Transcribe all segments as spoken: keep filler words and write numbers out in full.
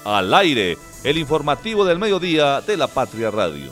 Al aire, el informativo del mediodía de la Patria Radio.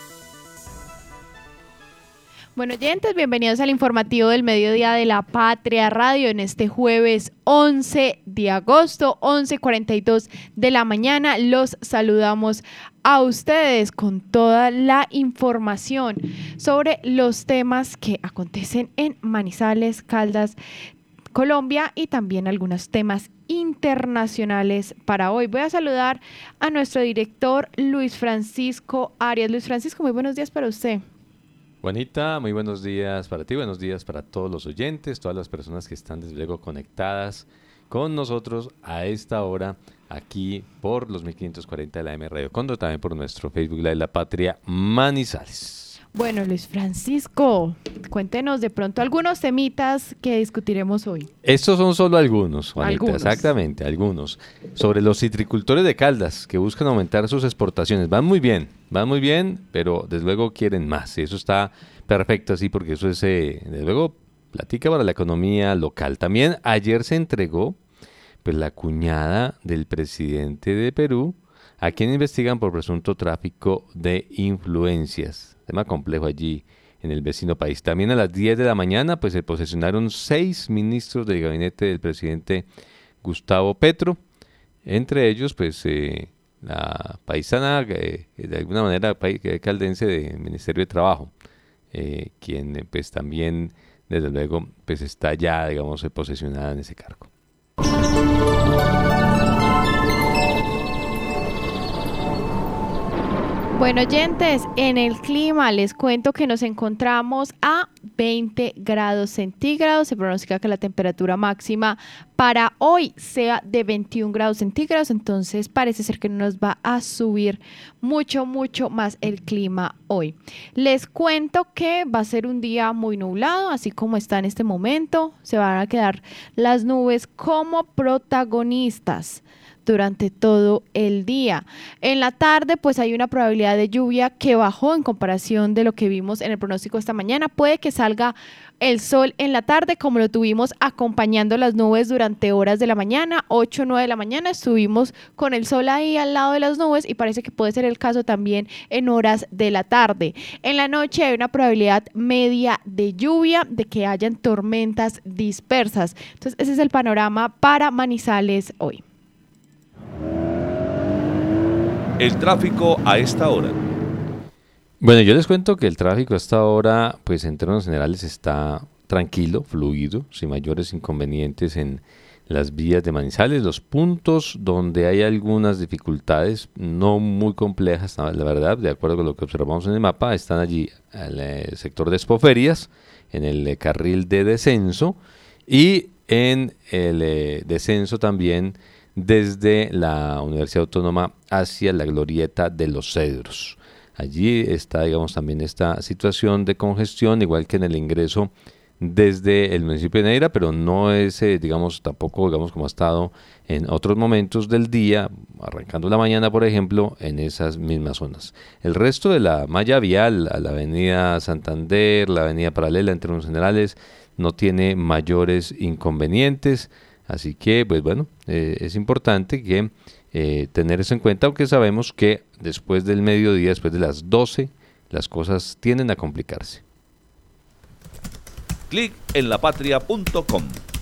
Bueno, oyentes, bienvenidos al informativo del mediodía de la Patria Radio en este jueves once de agosto, once cuarenta y dos de la mañana. Los saludamos a ustedes con toda la información sobre los temas que acontecen en Manizales, Caldas, Colombia y también algunos temas internacionales para hoy. Voy a saludar a nuestro director Luis Francisco Arias. Luis Francisco, muy buenos días para usted. Juanita, muy buenos días para ti, buenos días para todos los oyentes, todas las personas que están desde luego conectadas con nosotros a esta hora aquí por los mil quinientos cuarenta de la M Radio Cóndor, también por nuestro Facebook Live La Patria Manizales. Bueno, Luis Francisco, cuéntenos de pronto algunos temitas que discutiremos hoy. Estos son solo algunos, Juanita, algunos. Exactamente, algunos. Sobre los citricultores de Caldas que buscan aumentar sus exportaciones. Van muy bien, van muy bien, pero desde luego quieren más. Y eso está perfecto así porque eso es, eh, desde luego, platica para la economía local. También ayer se entregó pues, la cuñada del presidente de Perú, a quien investigan por presunto tráfico de influencias. Tema complejo allí en el vecino país. También a las diez de la mañana pues se posesionaron seis ministros del gabinete del presidente Gustavo Petro. Entre ellos pues eh, la paisana, eh, de alguna manera caldense del Ministerio de Trabajo, eh, quien eh, pues también desde luego pues está ya digamos posesionada en ese cargo. Bueno, oyentes, en el clima les cuento que nos encontramos a veinte grados centígrados. Se pronostica que la temperatura máxima para hoy sea de veintiún grados centígrados, entonces parece ser que no nos va a subir mucho, mucho más el clima hoy. Les cuento que va a ser un día muy nublado, así como está en este momento. Se van a quedar las nubes como protagonistas durante todo el día. En la tarde, pues hay una probabilidad de lluvia que bajó en comparación de lo que vimos en el pronóstico esta mañana. Puede que salga el sol en la tarde, como lo tuvimos acompañando las nubes durante horas de la mañana, ocho o nueve de la mañana, estuvimos con el sol ahí al lado de las nubes y parece que puede ser el caso también en horas de la tarde. En la noche hay una probabilidad media de lluvia, de que hayan tormentas dispersas. Entonces, ese es el panorama para Manizales hoy. El tráfico a esta hora. Bueno, yo les cuento que el tráfico a esta hora, pues en términos generales está tranquilo, fluido, sin mayores inconvenientes en las vías de Manizales. Los puntos donde hay algunas dificultades, no muy complejas, la verdad, de acuerdo con lo que observamos en el mapa, están allí en el sector de Expoferias, en el carril de descenso y en el eh, descenso también desde la Universidad Autónoma hacia la glorieta de los Cedros. Allí está, digamos, también esta situación de congestión, igual que en el ingreso desde el municipio de Neira, pero no es, eh, digamos, tampoco, digamos, como ha estado en otros momentos del día, arrancando la mañana, por ejemplo, en esas mismas zonas. El resto de la malla vial, a la avenida Santander, la avenida paralela en términos generales, no tiene mayores inconvenientes. Así que, pues bueno, eh, es importante que eh, tener eso en cuenta, aunque sabemos que después del mediodía, después de las doce, las cosas tienden a complicarse. Clic en la patria punto com.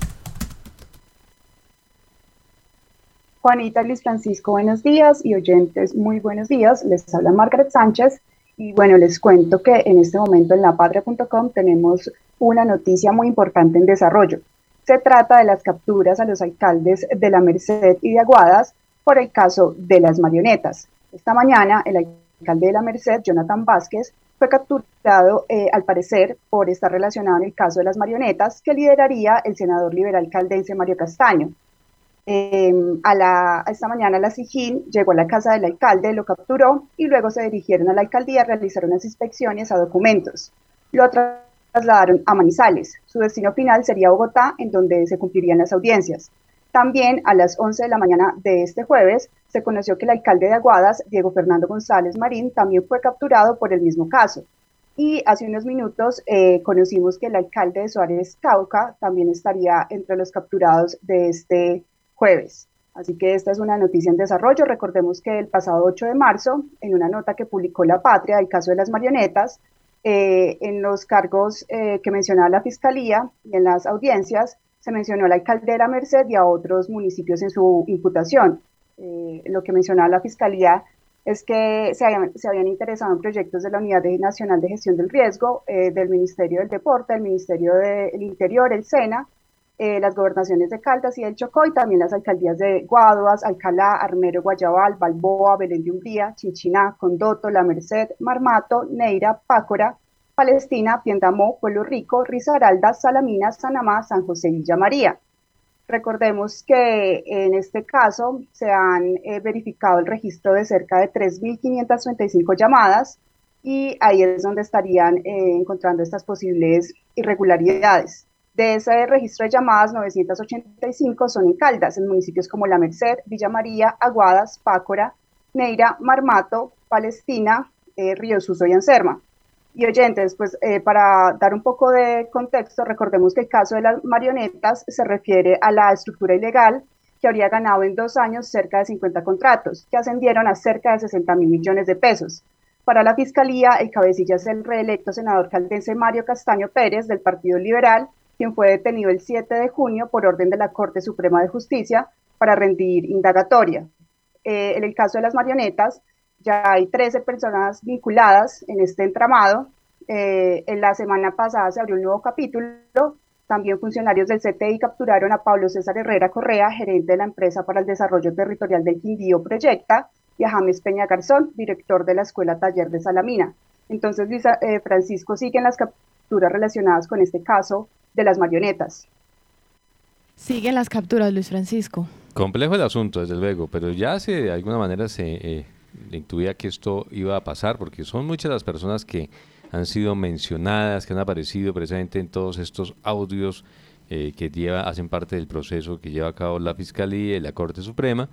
Juanita, Luis Francisco, buenos días, y oyentes, muy buenos días. Les habla Margaret Sánchez y bueno, les cuento que en este momento en la patria punto com tenemos una noticia muy importante en desarrollo. Se trata de las capturas a los alcaldes de La Merced y de Aguadas por el caso de las marionetas. Esta mañana el alcalde de La Merced, Jonathan Vázquez, fue capturado eh, al parecer por estar relacionado en el caso de las marionetas que lideraría el senador liberal caldense Mario Castaño. Eh, a, la, a esta mañana la SIJIN llegó a la casa del alcalde, lo capturó y luego se dirigieron a la alcaldía a realizar unas inspecciones a documentos. Lo trasladaron a Manizales. Su destino final sería Bogotá, en donde se cumplirían las audiencias. También a las once de la mañana de este jueves se conoció que el alcalde de Aguadas, Diego Fernando González Marín, también fue capturado por el mismo caso. Y hace unos minutos eh, conocimos que el alcalde de Suárez Cauca también estaría entre los capturados de este jueves. Así que esta es una noticia en desarrollo. Recordemos que el pasado ocho de marzo, en una nota que publicó La Patria, el caso de las marionetas, eh, en los cargos eh, que mencionaba la Fiscalía y en las audiencias, se mencionó a la alcaldera Merced y a otros municipios en su imputación. Eh, lo que mencionaba la Fiscalía es que se habían, se habían interesado en proyectos de la Unidad Nacional de Gestión del Riesgo, eh, del Ministerio del Deporte, del Ministerio del Interior, el SENA, eh, las gobernaciones de Caldas y del Chocó, y también las alcaldías de Guaduas, Alcalá, Armero, Guayabal, Balboa, Belén de Umbría, Chinchiná, Condoto, La Merced, Marmato, Neira, Pácora, Palestina, Piendamó, Pueblo Rico, Risaralda, Salamina, Sanamá, San José y Villa María. Recordemos que en este caso se han eh, verificado el registro de cerca de tres mil quinientas treinta y cinco llamadas y ahí es donde estarían eh, encontrando estas posibles irregularidades. De ese registro de llamadas, novecientas ochenta y cinco son en Caldas, en municipios como La Merced, Villa María, Aguadas, Pácora, Neira, Marmato, Palestina, eh, Río Suso y Anserma. Y oyentes, pues eh, para dar un poco de contexto, recordemos que el caso de las marionetas se refiere a la estructura ilegal que habría ganado en dos años cerca de cincuenta contratos, que ascendieron a cerca de sesenta mil millones de pesos. Para la Fiscalía, el cabecilla es el reelecto senador caldense Mario Castaño Pérez, del Partido Liberal, quien fue detenido el siete de junio por orden de la Corte Suprema de Justicia para rendir indagatoria. Eh, en el caso de las marionetas, ya hay trece personas vinculadas en este entramado. Eh, en la semana pasada se abrió un nuevo capítulo. También funcionarios del C T I capturaron a Pablo César Herrera Correa, gerente de la empresa para el desarrollo territorial del Quindío Proyecta, y a James Peña Garzón, director de la Escuela Taller de Salamina. Entonces, Luis eh, Francisco, siguen las capturas relacionadas con este caso de las marionetas. Siguen las capturas, Luis Francisco. Complejo el asunto, desde luego, pero ya se, de alguna manera se eh, intuía que esto iba a pasar, porque son muchas las personas que han sido mencionadas, que han aparecido precisamente en todos estos audios eh, que lleva, hacen parte del proceso que lleva a cabo la Fiscalía y la Corte Suprema,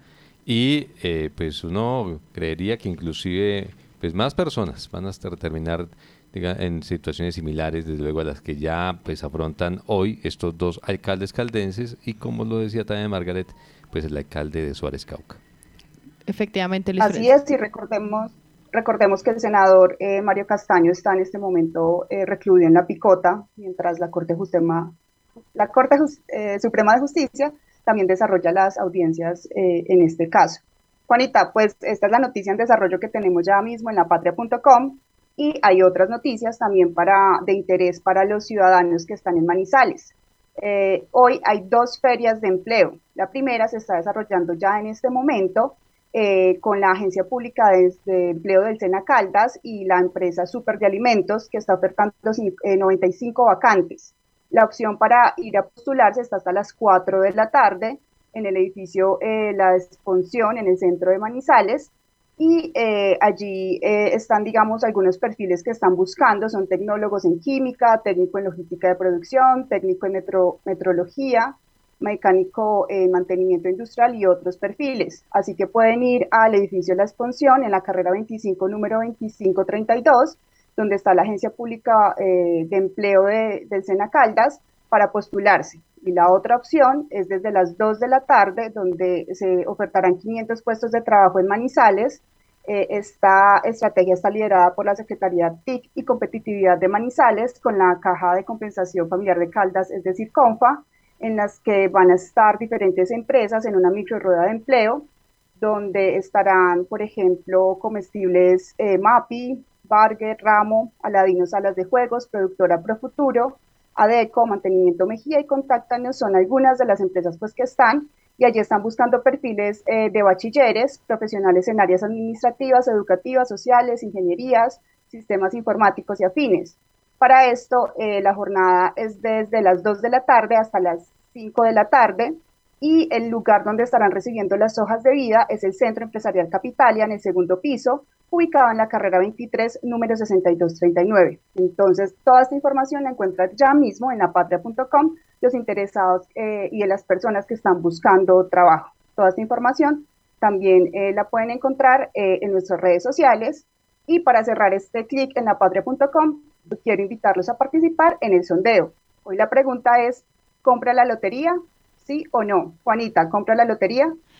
y eh, pues uno creería que inclusive pues más personas van a estar, terminar diga, en situaciones similares, desde luego a las que ya pues afrontan hoy estos dos alcaldes caldenses y, como lo decía también Margaret, pues el alcalde de Suárez Cauca. Efectivamente, Luis Así Francisco. es, y recordemos, recordemos que el senador eh, Mario Castaño está en este momento eh, recluido en La Picota, mientras la Corte, Justema, la Corte Just, eh, Suprema de Justicia también desarrolla las audiencias eh, en este caso. Juanita, pues esta es la noticia en desarrollo que tenemos ya mismo en la patria punto com, y hay otras noticias también para, de interés para los ciudadanos que están en Manizales. Eh, hoy hay dos ferias de empleo. La primera se está desarrollando ya en este momento eh, con la Agencia Pública de, de Empleo del SENA Caldas y la empresa Super de Alimentos, que está ofertando eh, noventa y cinco vacantes. La opción para ir a postularse está hasta las cuatro de la tarde en el edificio eh, La Expansión, en el centro de Manizales, y eh, allí eh, están, digamos, algunos perfiles que están buscando, son tecnólogos en química, técnico en logística de producción, técnico en metro, metrología, mecánico en mantenimiento industrial y otros perfiles. Así que pueden ir al edificio La Expansión en la carrera veinticinco, número veinticinco treinta y dos, donde está la Agencia Pública eh, de Empleo de, del SENA Caldas, para postularse. Y la otra opción es desde las dos de la tarde, donde se ofertarán quinientos puestos de trabajo en Manizales. Eh, esta estrategia está liderada por la Secretaría T I C y Competitividad de Manizales, con la Caja de Compensación Familiar de Caldas, es decir, CONFA, en las que van a estar diferentes empresas en una micro rueda de empleo, donde estarán, por ejemplo, comestibles eh, MAPI, Barger, Ramo, Aladino Salas de Juegos, Productora Profuturo, Adeco, Mantenimiento Mejía y Contáctanos, son algunas de las empresas pues que están, y allí están buscando perfiles eh, de bachilleres, profesionales en áreas administrativas, educativas, sociales, ingenierías, sistemas informáticos y afines. Para esto, eh, la jornada es desde las dos de la tarde hasta las cinco de la tarde, y el lugar donde estarán recibiendo las hojas de vida es el Centro Empresarial Capitalia, en el segundo piso, ubicado en la carrera veintitrés, número sesenta y dos treinta y nueve. Entonces, toda esta información la encuentran ya mismo en la patria punto com, los interesados eh, y de las personas que están buscando trabajo. Toda esta información también eh, la pueden encontrar eh, en nuestras redes sociales. Y para cerrar este clic en la patria punto com, quiero invitarlos a participar en el sondeo. Hoy la pregunta es, ¿compra la lotería? ¿Sí o no? Juanita, ¿compra la lotería?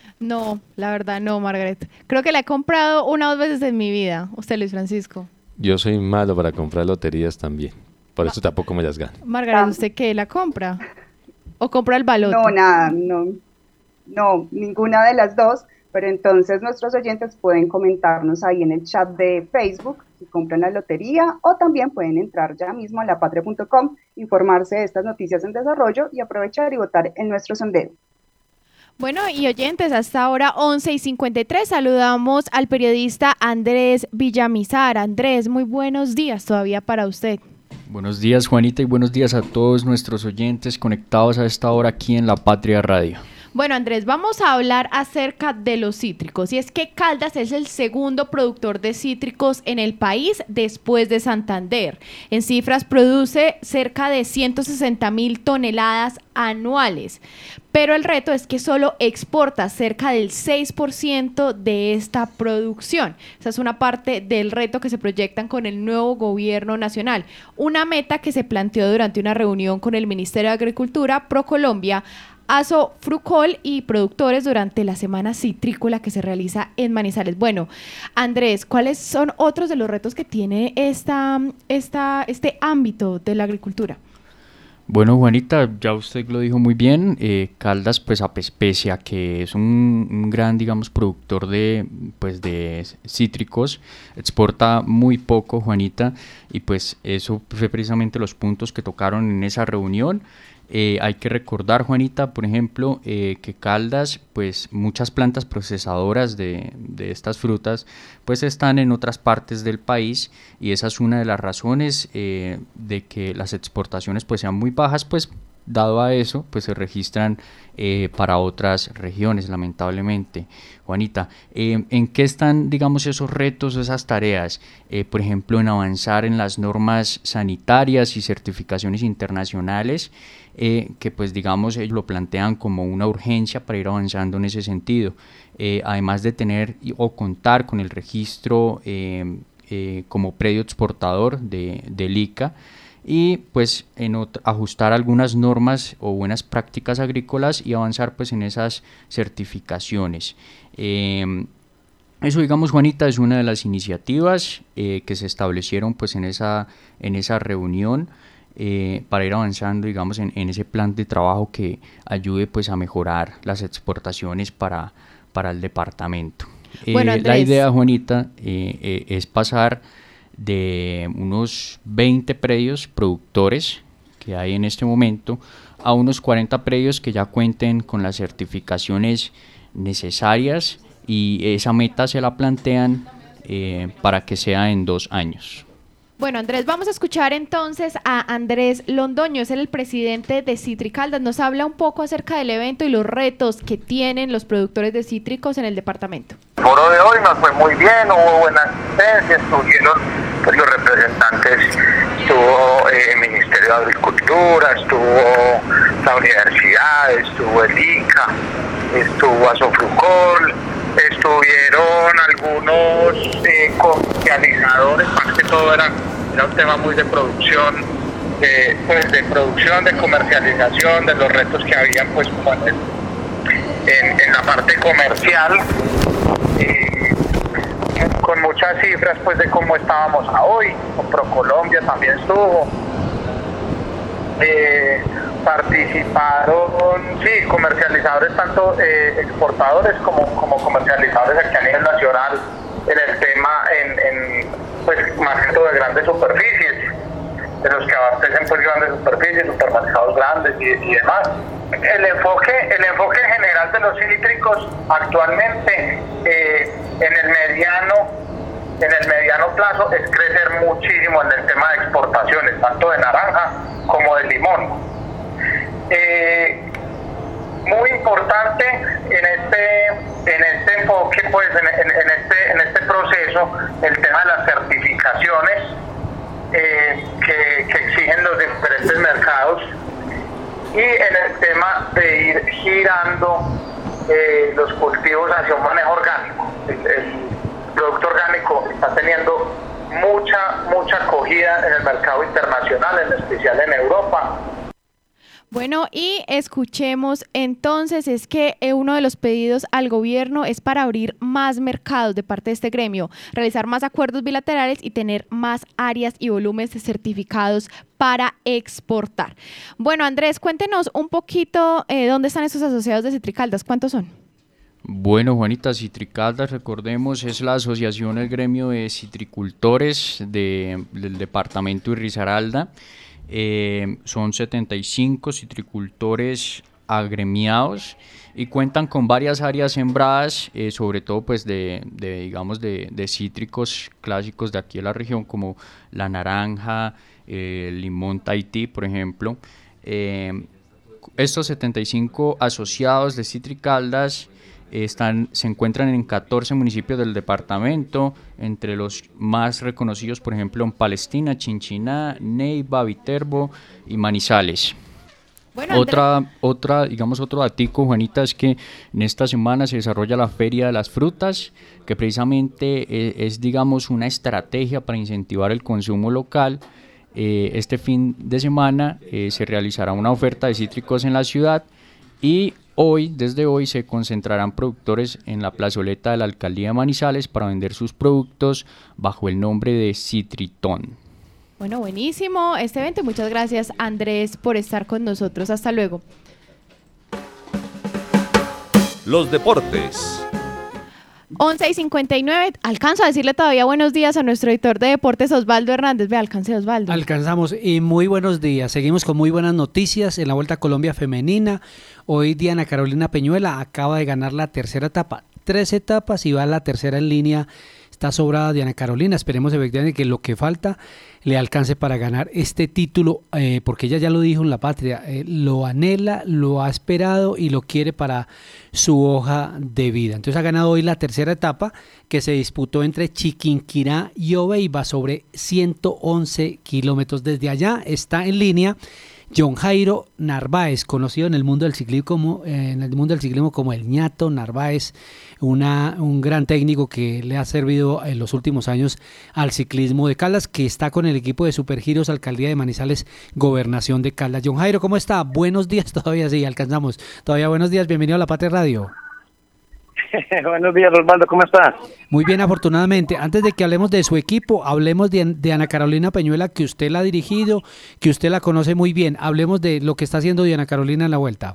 No, la verdad no, Margaret. Creo que la he comprado una o dos veces en mi vida. Usted, Luis Francisco. Yo soy malo para comprar loterías también. Por eso tampoco me las gano. Margaret, ¿usted qué? ¿La compra? ¿O compra el baloto? No, nada, no. No, ninguna de las dos. Pero entonces nuestros oyentes pueden comentarnos ahí en el chat de Facebook si compran la lotería, o también pueden entrar ya mismo a la patria punto com, informarse de estas noticias en desarrollo y aprovechar y votar en nuestro sondeo. Bueno, y oyentes, hasta ahora once y cincuenta y tres, saludamos al periodista Andrés Villamizar. Andrés, muy buenos días todavía para usted. Buenos días, Juanita, y buenos días a todos nuestros oyentes conectados a esta hora aquí en La Patria Radio. Bueno, Andrés, vamos a hablar acerca de los cítricos, y es que Caldas es el segundo productor de cítricos en el país después de Santander. En cifras produce cerca de ciento sesenta mil toneladas anuales, pero el reto es que solo exporta cerca del seis por ciento de esta producción. Esa es una parte del reto que se proyectan con el nuevo gobierno nacional, una meta que se planteó durante una reunión con el Ministerio de Agricultura, ProColombia, Asofrucol y productores durante la semana citrícola que se realiza en Manizales. Bueno, Andrés, ¿cuáles son otros de los retos que tiene esta, esta, este ámbito de la agricultura? Bueno, Juanita, ya usted lo dijo muy bien. eh, Caldas, pues a pese a que es un, un gran, digamos, productor de, pues, de cítricos, exporta muy poco, Juanita, y pues eso fue precisamente los puntos que tocaron en esa reunión. Eh, hay que recordar, Juanita, por ejemplo, eh, que Caldas, pues muchas plantas procesadoras de, de estas frutas, pues están en otras partes del país, y esa es una de las razones eh, de que las exportaciones pues sean muy bajas, pues dado a eso, pues se registran eh, para otras regiones, lamentablemente. Juanita, eh, ¿en qué están, digamos, esos retos, esas tareas? Eh, por ejemplo, en avanzar en las normas sanitarias y certificaciones internacionales, eh, que pues digamos ellos lo plantean como una urgencia para ir avanzando en ese sentido. Eh, además de tener o contar con el registro eh, eh, como predio exportador de, del I C A, y pues en otra, ajustar algunas normas o buenas prácticas agrícolas y avanzar pues en esas certificaciones. Eh, eso, digamos, Juanita, es una de las iniciativas eh, que se establecieron pues en esa, en esa reunión eh, para ir avanzando, digamos, en, en ese plan de trabajo que ayude pues a mejorar las exportaciones para, para el departamento. Eh, Bueno, la idea, Juanita, eh, eh, es pasar de unos veinte predios productores que hay en este momento a unos cuarenta predios que ya cuenten con las certificaciones necesarias, y esa meta se la plantean eh, para que sea en dos años. Bueno, Andrés, vamos a escuchar entonces a Andrés Londoño, es el presidente de Citricaldas. Nos habla un poco acerca del evento y los retos que tienen los productores de cítricos en el departamento. El foro de hoy nos fue muy bien, hubo buena asistencia, estuvieron pues, los representantes, estuvo eh, el Ministerio de Agricultura, estuvo la universidad, estuvo el I C A, estuvo Asofrucol, estuvieron algunos eh, comercializadores, más que todo era, era un tema muy de producción, de, pues de producción, de comercialización, de los retos que habían pues como en, en, en la parte comercial, eh, con muchas cifras pues de cómo estábamos a hoy. Con ProColombia también estuvo. Eh, participaron, sí, comercializadores, tanto eh, exportadores como, como comercializadores aquí a nivel nacional en el tema, en, en pues más que todo de grandes superficies, de los que abastecen pues grandes superficies, supermercados grandes y, y demás. El enfoque, el enfoque general de los cítricos actualmente eh, en el mediano en el mediano plazo es crecer muchísimo en el tema de exportaciones, tanto de naranja como de limón. Eh, muy importante en este en este enfoque, pues en, en, en este en este proceso, el tema de las certificaciones eh, que, que exigen los diferentes mercados, y en el tema de ir girando eh, los cultivos hacia un manejo orgánico. El, el producto orgánico está teniendo mucha mucha acogida en el mercado internacional, en especial en Europa. Bueno, y escuchemos entonces, es que eh, uno de los pedidos al gobierno es para abrir más mercados de parte de este gremio, realizar más acuerdos bilaterales y tener más áreas y volúmenes certificados para exportar. Bueno, Andrés, cuéntenos un poquito eh, dónde están esos asociados de Citricaldas, ¿cuántos son? Bueno, Juanita, Citricaldas, recordemos, es la asociación, el gremio de citricultores de, del departamento de Risaralda. Eh, son setenta y cinco citricultores agremiados y cuentan con varias áreas sembradas, eh, sobre todo pues de, de digamos de, de cítricos clásicos de aquí de la región como la naranja, eh, el limón Tahití, por ejemplo. Eh, estos setenta y cinco asociados de Citricaldas Están, se encuentran en catorce municipios del departamento, entre los más reconocidos, por ejemplo, en Palestina, Chinchiná, Neiva, Viterbo y Manizales. Bueno, otra, otra, digamos, otro datico, Juanita, es que en esta semana se desarrolla la Feria de las Frutas, que precisamente es, es digamos, una estrategia para incentivar el consumo local. Eh, este fin de semana eh, se realizará una oferta de cítricos en la ciudad y hoy, desde hoy, se concentrarán productores en la plazoleta de la Alcaldía de Manizales para vender sus productos bajo el nombre de Citritón. Bueno, buenísimo este evento. Muchas gracias, Andrés, por estar con nosotros. Hasta luego. Los deportes. once y cincuenta y nueve, alcanzo a decirle todavía buenos días a nuestro editor de deportes, Osvaldo Hernández. Ve, alcance, Osvaldo. Alcanzamos, y muy buenos días. Seguimos con muy buenas noticias en la Vuelta a Colombia femenina. Hoy Diana Carolina Peñuela acaba de ganar la tercera etapa. Tres etapas y va a la tercera en línea. Está sobrada Diana Carolina. Esperemos efectivamente que lo que falta le alcance para ganar este título, eh, porque ella ya lo dijo en La Patria, eh, lo anhela, lo ha esperado y lo quiere para su hoja de vida. Entonces ha ganado hoy la tercera etapa, que se disputó entre Chiquinquirá y Obeiba sobre ciento once kilómetros. Desde allá está en línea John Jairo Narváez, conocido en el mundo del ciclismo como, eh, en el mundo del ciclismo como el ñato Narváez, una, un gran técnico que le ha servido en los últimos años al ciclismo de Caldas, que está con el equipo de Supergiros, Alcaldía de Manizales, Gobernación de Caldas. John Jairo, ¿cómo está? Buenos días, todavía sí, alcanzamos. Todavía buenos días, bienvenido a La Patria Radio. Buenos días, Osvaldo, ¿cómo estás? Muy bien, afortunadamente. Antes de que hablemos de su equipo, hablemos de, de Ana Carolina Peñuela, que usted la ha dirigido, que usted la conoce muy bien. Hablemos de lo que está haciendo Diana Carolina en la Vuelta.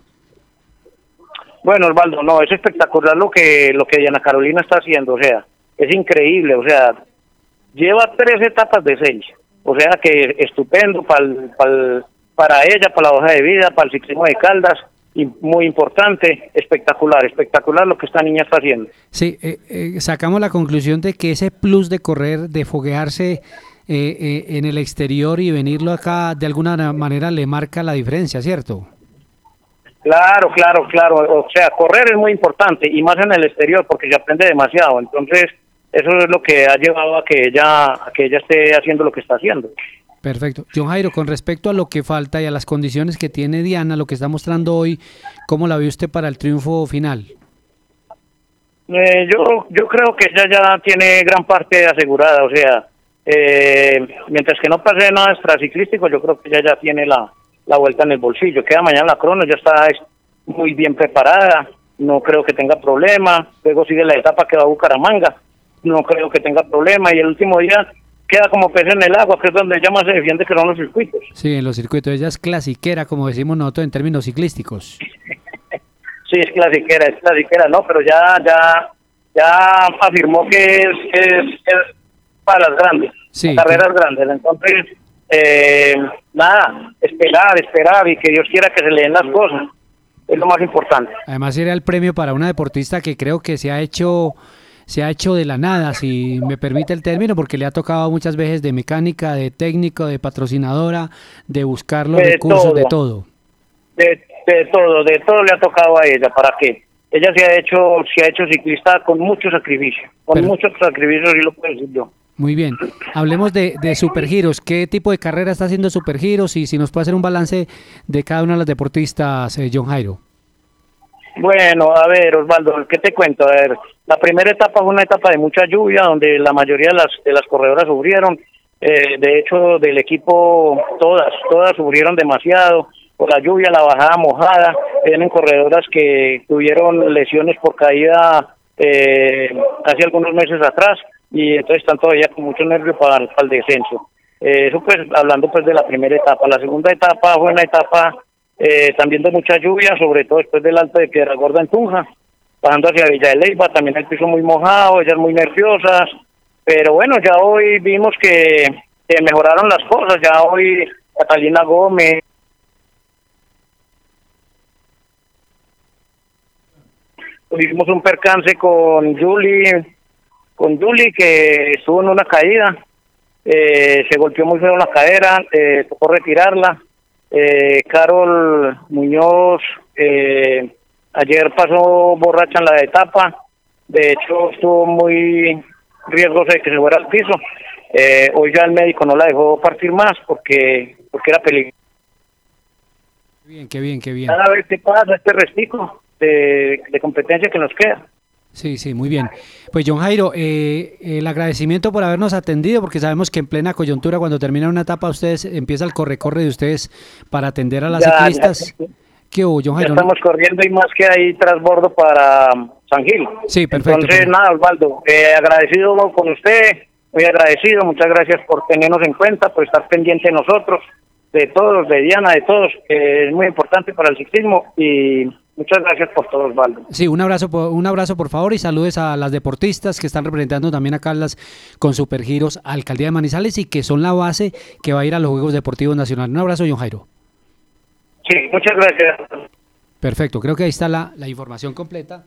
Bueno, Osvaldo, no, es espectacular lo que lo que Diana Carolina está haciendo, o sea, es increíble, o sea, lleva tres etapas de seis, o sea que estupendo para para ella, para la hoja de vida, para el ciclismo de Caldas. Y muy importante, espectacular, espectacular lo que esta niña está haciendo. Sí, eh, eh, sacamos la conclusión de que ese plus de correr, de foguearse eh, eh, en el exterior y venirlo acá, de alguna manera le marca la diferencia, ¿cierto? Claro, claro, claro, o sea, correr es muy importante y más en el exterior porque se aprende demasiado, entonces eso es lo que ha llevado a que ella, a que ella esté haciendo lo que está haciendo. Perfecto. John Jairo, con respecto a lo que falta y a las condiciones que tiene Diana, lo que está mostrando hoy, ¿cómo la ve usted para el triunfo final? Eh, yo yo creo que ella ya tiene gran parte asegurada, o sea, eh, mientras que no pase nada extraciclístico, yo creo que ella ya tiene la, la vuelta en el bolsillo. Queda mañana la crono, ya está muy bien preparada, no creo que tenga problema. Luego sigue la etapa que va a Bucaramanga, no creo que tenga problema. Y el último día queda como pez en el agua, que es donde ella más se defiende, que son los circuitos. Sí, en los circuitos. Ella es clasiquera, como decimos nosotros en términos ciclísticos. Sí, es clasiquera, es clasiquera, no, pero ya ya ya afirmó que es, es, es para las grandes, sí, carreras que... grandes. Entonces, eh, nada, esperar, esperar y que Dios quiera que se le den las cosas. Es lo más importante. Además, sería el premio para una deportista que creo que se ha hecho... se ha hecho de la nada, si me permite el término, porque le ha tocado muchas veces de mecánica, de técnico, de patrocinadora, de buscar los de recursos, todo. de todo. De, de todo, de todo le ha tocado a ella, ¿para qué? Ella se ha hecho se ha hecho ciclista con mucho sacrificio, con Pero, mucho sacrificio, sí lo puedo decir yo. Muy bien, hablemos de, de Supergiros. ¿Qué tipo de carrera está haciendo Supergiros? Y si nos puede hacer un balance de cada una de las deportistas, eh, John Jairo. Bueno, a ver, Osvaldo, ¿qué te cuento? A ver, la primera etapa fue una etapa de mucha lluvia, donde la mayoría de las de las corredoras sufrieron. Eh, de hecho, del equipo, todas, todas sufrieron demasiado. por la lluvia, la bajada mojada, vienen corredoras que tuvieron lesiones por caída eh, hace algunos meses atrás y entonces están todavía con mucho nervio para, para el descenso. Eh, eso pues hablando pues de la primera etapa. La segunda etapa fue una etapa eh, también de mucha lluvia, sobre todo después del alto de Piedra Gorda en Tunja, bajando hacia Villa de Leyva, también el piso muy mojado, ellas muy nerviosas, pero bueno, ya hoy vimos que, que mejoraron las cosas, ya hoy Catalina Gómez, tuvimos un percance con Julie, con Julie que estuvo en una caída, eh, se golpeó muy feo la cadera, eh, tocó retirarla. eh, Carol Muñoz eh, ayer pasó borracha en la etapa, de hecho estuvo muy riesgosa de que se fuera al piso. Eh, hoy ya el médico no la dejó partir más porque porque era peligroso. Qué bien, qué bien, qué bien. Cada vez que pasa este restico de, de competencia que nos queda. Sí, sí, muy bien. Pues John Jairo, eh, el agradecimiento por habernos atendido, porque sabemos que en plena coyuntura, cuando termina una etapa, ustedes empieza el corre-corre de ustedes para atender a las ya, ciclistas. Ya, ¿Qué hubo, John Jairo? Ya estamos corriendo y más que ahí transbordo para San Gil. Sí, perfecto. Entonces, perfecto. nada, Osvaldo, eh, agradecido con usted, muy agradecido, muchas gracias por tenernos en cuenta, por estar pendiente de nosotros, de todos, de Diana, de todos, que es muy importante para el ciclismo y muchas gracias por todo, Osvaldo. Sí, un abrazo, por, un abrazo por favor y saludes a las deportistas que están representando también a Caldas con Supergiros, Alcaldía de Manizales y que son la base que va a ir a los Juegos Deportivos Nacionales. Un abrazo, John Jairo. Sí, muchas gracias. Perfecto, creo que ahí está la, la información completa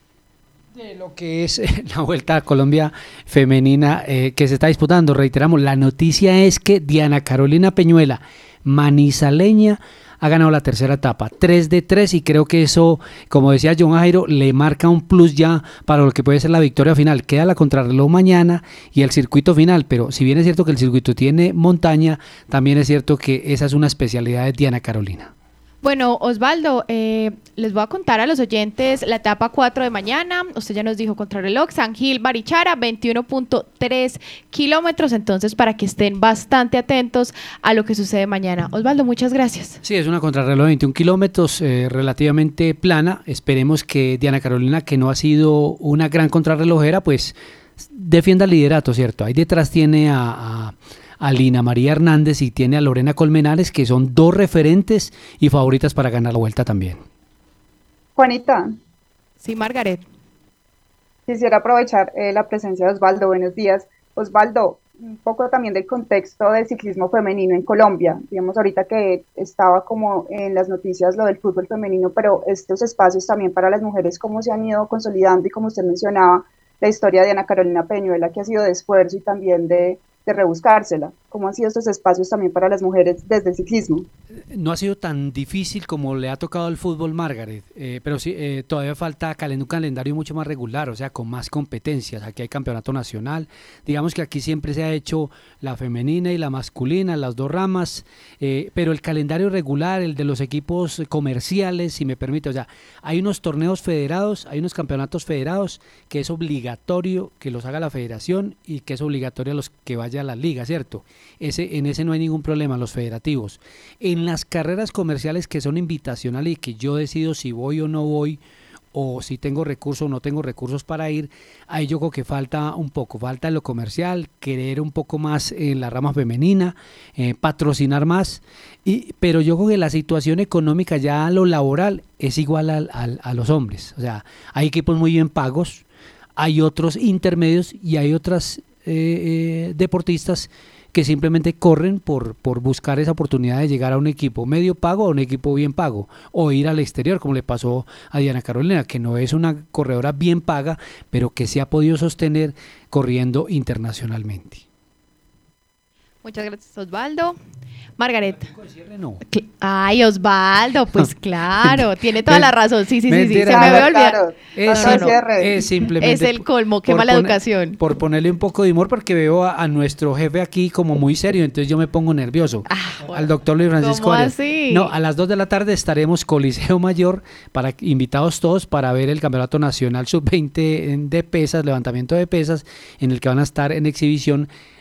de lo que es la Vuelta a Colombia femenina eh, que se está disputando. Reiteramos, la noticia es que Diana Carolina Peñuela, manizaleña, ha ganado la tercera etapa, tres de tres, y creo que eso, como decía John Jairo, le marca un plus ya para lo que puede ser la victoria final. Queda la contrarreloj mañana y el circuito final, pero si bien es cierto que el circuito tiene montaña, también es cierto que esa es una especialidad de Diana Carolina. Bueno, Osvaldo, eh, les voy a contar a los oyentes la etapa cuatro de mañana. Usted ya nos dijo contrarreloj, San Gil, Barichara, veintiuno punto tres kilómetros. Entonces, para que estén bastante atentos a lo que sucede mañana. Osvaldo, muchas gracias. Sí, es una contrarreloj de veintiún kilómetros, eh, relativamente plana. Esperemos que Diana Carolina, que no ha sido una gran contrarrelojera, pues defienda el liderato, ¿cierto? Ahí detrás tiene a... a a Lina María Hernández y tiene a Lorena Colmenares, que son dos referentes y favoritas para ganar la Vuelta también. Juanita. Sí, Margaret. Quisiera aprovechar eh, la presencia de Osvaldo. Buenos días. Osvaldo, un poco también del contexto del ciclismo femenino en Colombia. Digamos ahorita que estaba como en las noticias lo del fútbol femenino, pero estos espacios también para las mujeres, cómo se han ido consolidando y como usted mencionaba, la historia de Ana Carolina Peñuela, que ha sido de esfuerzo y también de de rebuscársela. ¿Cómo han sido estos espacios también para las mujeres desde el ciclismo? No ha sido tan difícil como le ha tocado al fútbol, Margaret, eh, pero sí, eh, todavía falta un calendario mucho más regular, o sea, con más competencias. Aquí hay campeonato nacional, digamos que aquí siempre se ha hecho la femenina y la masculina, las dos ramas, eh, pero el calendario regular, el de los equipos comerciales, si me permite, o sea, hay unos torneos federados, hay unos campeonatos federados que es obligatorio que los haga la federación y que es obligatorio a los que vayan a la liga, ¿cierto? Ese, en ese no hay ningún problema, los federativos. En las carreras comerciales que son invitacionales y que yo decido si voy o no voy, o si tengo recursos o no tengo recursos para ir, ahí yo creo que falta un poco, falta en lo comercial, querer un poco más en la rama femenina, eh, patrocinar más, y, pero yo creo que la situación económica ya a lo laboral es igual al, al, a los hombres, o sea, hay equipos muy bien pagos, hay otros intermedios y hay otras eh, eh, deportistas que simplemente corren por, por buscar esa oportunidad de llegar a un equipo medio pago o a un equipo bien pago, o ir al exterior, como le pasó a Diana Carolina, que no es una corredora bien paga, pero que se ha podido sostener corriendo internacionalmente. Muchas gracias, Osvaldo. Margaret. No. Ay, Osvaldo, pues claro, tiene toda Men- la razón. Sí, sí, sí, sí, mentira, se me había Claro, olvidado. Eso No, no, no, no. es simplemente Es el colmo, qué por mala poner- educación. Por ponerle un poco de humor, porque veo a, a nuestro jefe aquí como muy serio, entonces yo me pongo nervioso. Ah, bueno. Al doctor Luis Francisco ¿Cómo Arias. así? No, a las dos de la tarde estaremos Coliseo Mayor, para invitados todos para ver el Campeonato Nacional sub veinte de pesas, levantamiento de pesas, en el que van a estar en exhibición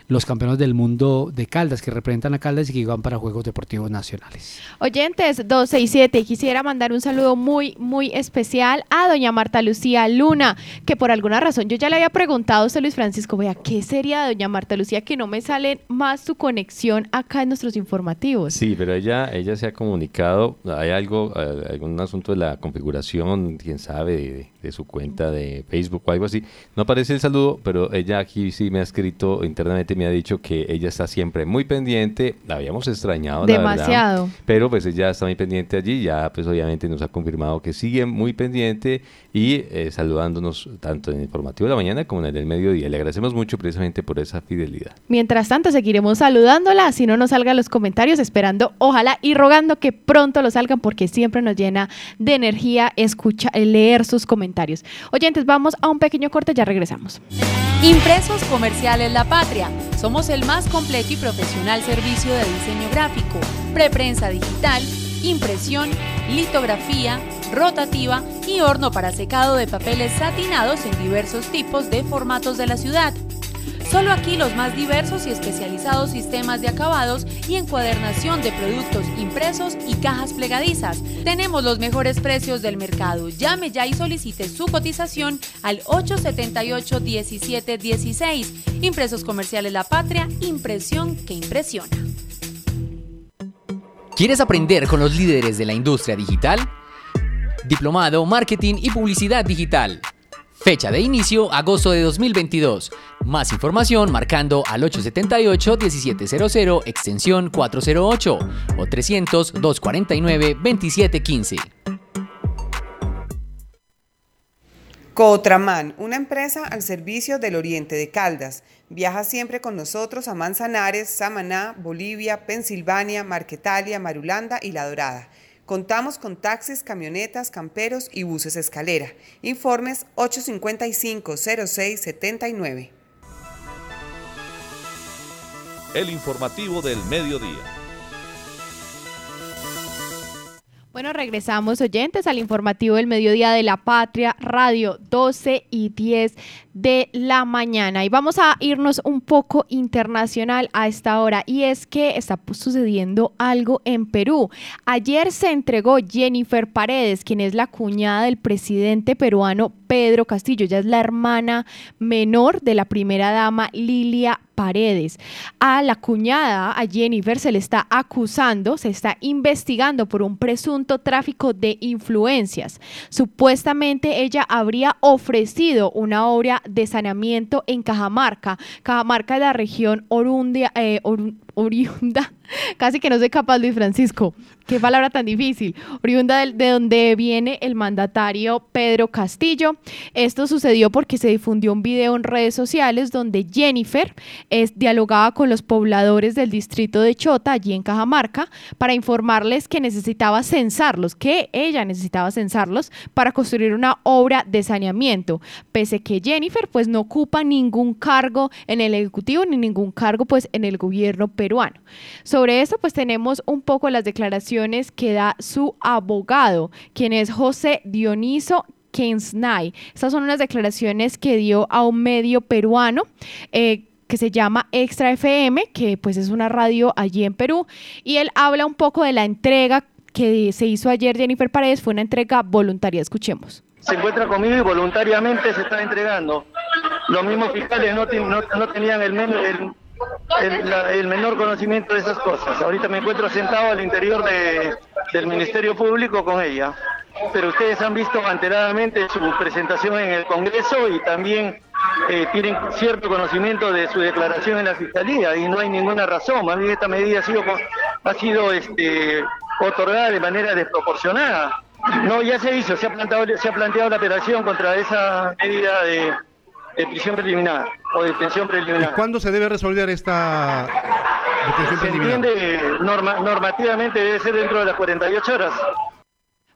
los campeones del mundo de Caldas, que representan a Caldas y que van para Juegos Deportivos Nacionales. Oyentes, doscientos sesenta y siete, quisiera mandar un saludo muy, muy especial a doña Marta Lucía Luna, que por alguna razón yo ya le había preguntado a usted, Luis Francisco, vea, ¿qué sería de doña Marta Lucía que no me sale más su conexión acá en nuestros informativos? Sí, pero ella, ella se ha comunicado, hay algo, algún asunto de la configuración, quién sabe, de, de su cuenta de Facebook o algo así. No aparece el saludo, pero ella aquí sí me ha escrito internamente, me ha dicho que ella está siempre muy pendiente, la habíamos extrañado, demasiado, la verdad, pero pues ella está muy pendiente allí, ya pues obviamente nos ha confirmado que sigue muy pendiente y eh, saludándonos tanto en el informativo de la mañana como en el del mediodía. Le agradecemos mucho precisamente por esa fidelidad. Mientras tanto seguiremos saludándola, así no nos salgan los comentarios, esperando, ojalá y rogando que pronto lo salgan, porque siempre nos llena de energía escuchar, leer sus comentarios. Oyentes, vamos a un pequeño corte, ya regresamos. Impresos Comerciales La Patria. Somos el más completo y profesional servicio de diseño gráfico, preprensa digital, impresión, litografía, rotativa y horno para secado de papeles satinados en diversos tipos de formatos de la ciudad. Solo aquí los más diversos y especializados sistemas de acabados y encuadernación de productos impresos y cajas plegadizas. Tenemos los mejores precios del mercado. Llame ya y solicite su cotización al ocho setenta y ocho, diecisiete dieciséis. Impresos Comerciales La Patria, impresión que impresiona. ¿Quieres aprender con los líderes de la industria digital? Diplomado Marketing y Publicidad Digital. Fecha de inicio, agosto de dos mil veintidós. Más información marcando al ocho setenta y ocho, diecisiete cero cero, extensión cuatrocientos ocho o trescientos, doscientos cuarenta y nueve, veintisiete quince. Cotraman, una empresa al servicio del oriente de Caldas. Viaja siempre con nosotros a Manzanares, Samaná, Bolivia, Pensilvania, Marquetalia, Marulanda y La Dorada. Contamos con taxis, camionetas, camperos y buses escalera. Informes ocho cincuenta y cinco, cero seis setenta y nueve. El informativo del mediodía. Bueno, regresamos, oyentes, al informativo del mediodía de La Patria Radio, doce y diez de la mañana. Y vamos a irnos un poco internacional a esta hora, y es que está sucediendo algo en Perú. Ayer se entregó Jennifer Paredes, quien es la cuñada del presidente peruano Pedro Castillo. Ella es la hermana menor de la primera dama Lilia Paredes. A la cuñada, a Jennifer, se le está acusando, se está investigando por un presunto tráfico de influencias. Supuestamente ella habría ofrecido una obra de saneamiento en Cajamarca. Cajamarca es la región orundia, eh, or, oriunda, casi que no soy capaz, Luis Francisco, qué palabra tan difícil, oriunda de, de donde viene el mandatario Pedro Castillo. Esto sucedió porque se difundió un video en redes sociales donde Jennifer es, dialogaba con los pobladores del distrito de Chota, allí en Cajamarca, para informarles que necesitaba censarlos, que ella necesitaba censarlos para construir una obra de saneamiento, pese que Jennifer pues no ocupa ningún cargo en el Ejecutivo ni ningún cargo pues en el gobierno peruano. Sobre eso pues tenemos un poco las declaraciones que da su abogado, quien es José Dioniso Kensnay. Estas son unas declaraciones que dio a un medio peruano eh, que se llama Extra F M, que pues es una radio allí en Perú, y él habla un poco de la entrega que se hizo ayer Jennifer Paredes. Fue una entrega voluntaria, escuchemos. Se encuentra conmigo y voluntariamente se está entregando. Los mismos fiscales no, no, no tenían el, men, el, el, la, el menor conocimiento de esas cosas. Ahorita me encuentro sentado al interior de, del Ministerio Público con ella, pero ustedes han visto enteradamente su presentación en el Congreso y también eh, tienen cierto conocimiento de su declaración en la Fiscalía, y no hay ninguna razón. Más bien esta medida ha sido, ha sido este, otorgada de manera desproporcionada. No, ya se hizo, se ha planteado, se ha planteado la operación contra esa medida de, de prisión preliminar o detención preliminar. ¿Y cuándo se debe resolver esta detención se preliminar? entiende norma, normativamente debe ser dentro de las cuarenta y ocho horas.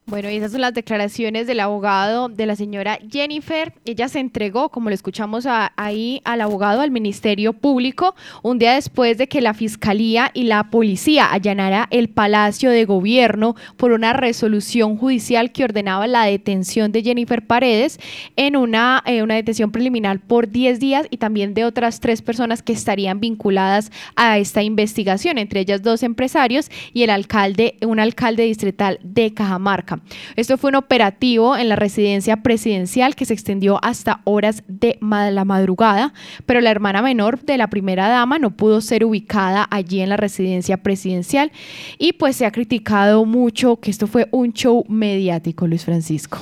Bueno, y esas son las declaraciones del abogado de la señora Jennifer. Ella se entregó, como le escuchamos a, ahí al abogado, al Ministerio Público, un día después de que la Fiscalía y la Policía allanara el Palacio de Gobierno por una resolución judicial que ordenaba la detención de Jennifer Paredes en una, eh, una detención preliminar por diez días y también de otras tres personas que estarían vinculadas a esta investigación, entre ellas dos empresarios y el alcalde, un alcalde distrital de Cajamarca. Esto fue un operativo en la residencia presidencial que se extendió hasta horas de la madrugada, pero la hermana menor de la primera dama no pudo ser ubicada allí en la residencia presidencial y pues se ha criticado mucho que esto fue un show mediático, Luis Francisco.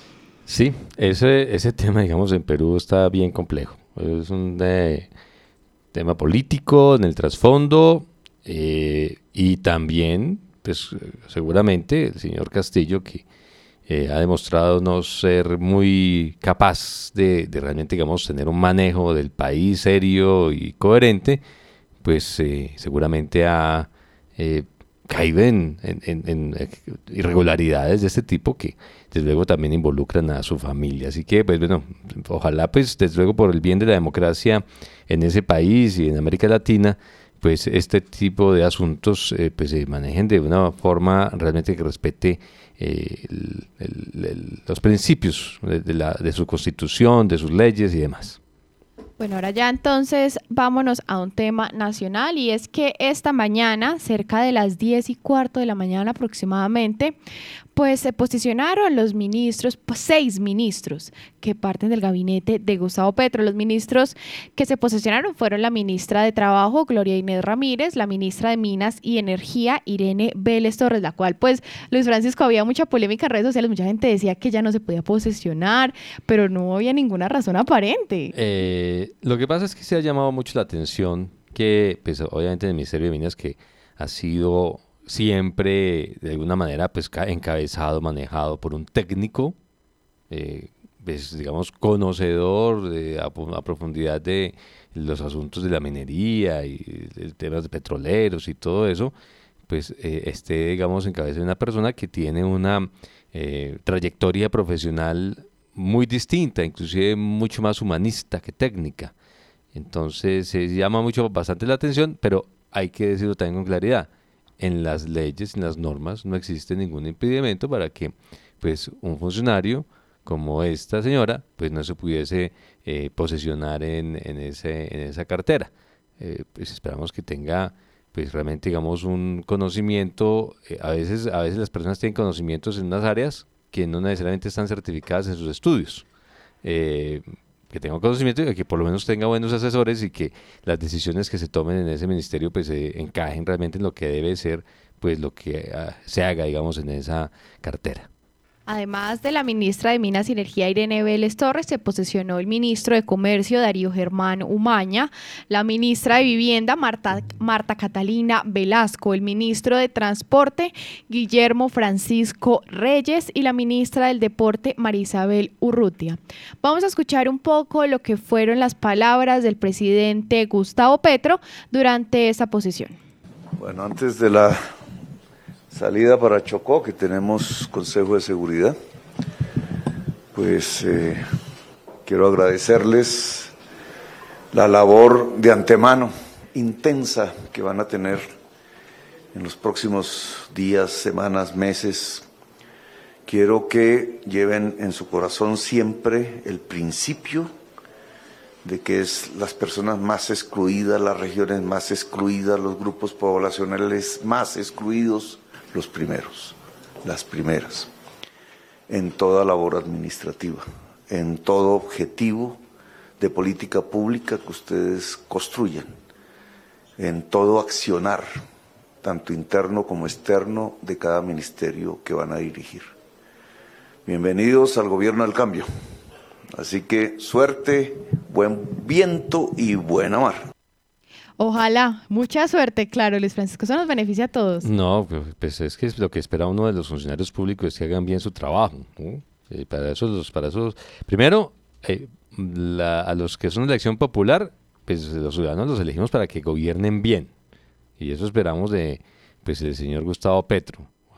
Sí, ese, ese tema, digamos, en Perú está bien complejo. Es un eh, tema político en el trasfondo eh, y también pues seguramente el señor Castillo, que eh, ha demostrado no ser muy capaz de, de realmente, digamos, tener un manejo del país serio y coherente, pues eh, seguramente ha eh, caído en, en, en, en irregularidades de este tipo que desde luego también involucran a su familia. Así que, pues bueno, ojalá pues desde luego por el bien de la democracia en ese país y en América Latina, pues este tipo de asuntos eh, pues se manejen de una forma realmente que respete eh, el, el, el, los principios de, de, la, de su constitución, de sus leyes y demás. Bueno, ahora ya entonces vámonos a un tema nacional y es que esta mañana, cerca de las diez y cuarto de la mañana aproximadamente, pues se posicionaron los ministros, pues seis ministros que parten del gabinete de Gustavo Petro. Los ministros que se posicionaron fueron la ministra de Trabajo, Gloria Inés Ramírez, la ministra de Minas y Energía, Irene Vélez Torres, la cual pues, Luis Francisco, había mucha polémica en redes sociales, mucha gente decía que ya no se podía posesionar, pero no había ninguna razón aparente. Eh, lo que pasa es que se ha llamado mucho la atención que, pues obviamente el Ministerio de Minas, que ha sido siempre de alguna manera pues encabezado, manejado por un técnico, eh, pues, digamos conocedor de, a, a profundidad de los asuntos de la minería y de temas de petroleros y todo eso, pues eh, esté digamos en cabeza de una persona que tiene una eh, trayectoria profesional muy distinta, inclusive mucho más humanista que técnica. Entonces se llama mucho, bastante la atención, pero hay que decirlo también con claridad. En las leyes, en las normas, no existe ningún impedimento para que pues, un funcionario como esta señora pues, no se pudiese eh, posesionar en, en, ese, en esa cartera. Eh, pues esperamos que tenga pues, realmente digamos, un conocimiento. Eh, a, veces, a veces las personas tienen conocimientos en unas áreas que no necesariamente están certificadas en sus estudios. Eh, que tenga conocimiento y que por lo menos tenga buenos asesores y que las decisiones que se tomen en ese ministerio pues eh, encajen realmente en lo que debe ser pues lo que uh, se haga digamos en esa cartera. Además de la ministra de Minas y Energía, Irene Vélez Torres, se posesionó el ministro de Comercio, Darío Germán Umaña, la ministra de Vivienda, Marta, Marta Catalina Velasco, el ministro de Transporte, Guillermo Francisco Reyes, y la ministra del Deporte, Marisabel Urrutia. Vamos a escuchar un poco lo que fueron las palabras del presidente Gustavo Petro durante esa posesión. Bueno, antes de la salida para Chocó, que tenemos Consejo de Seguridad, pues eh, quiero agradecerles la labor de antemano intensa que van a tener en los próximos días, semanas, meses. Quiero que lleven en su corazón siempre el principio de que es las personas más excluidas, las regiones más excluidas, los grupos poblacionales más excluidos, los primeros, las primeras, en toda labor administrativa, en todo objetivo de política pública que ustedes construyan, en todo accionar, tanto interno como externo, de cada ministerio que van a dirigir. Bienvenidos al Gobierno del Cambio. Así que suerte, buen viento y buena mar. Ojalá, mucha suerte, claro, Luis Francisco, eso nos beneficia a todos. No, pues es que es lo que espera uno de los funcionarios públicos, es que hagan bien su trabajo, ¿no? Eh, para eso, los, para eso, primero, eh, la, a los que son de elección popular, pues los ciudadanos los elegimos para que gobiernen bien, y eso esperamos de, pues, el señor Gustavo Petro.